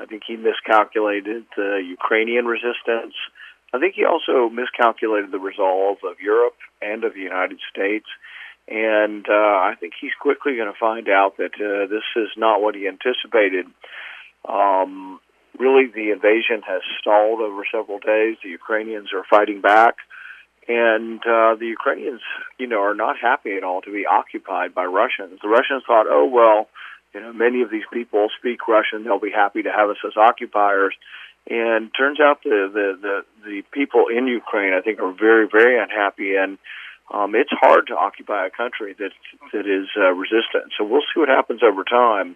I think he miscalculated the Ukrainian resistance. I think he also miscalculated the resolve of Europe and of the United States. And I think he's quickly going to find out that this is not what he anticipated. Really, the invasion has stalled over several days. The Ukrainians are fighting back. And the Ukrainians, are not happy at all to be occupied by Russians. The Russians thought, oh, well, many of these people speak Russian. They'll be happy to have us as occupiers. And turns out the people in Ukraine, I think, are very, very unhappy. And it's hard to occupy a country that is resistant. So we'll see what happens over time.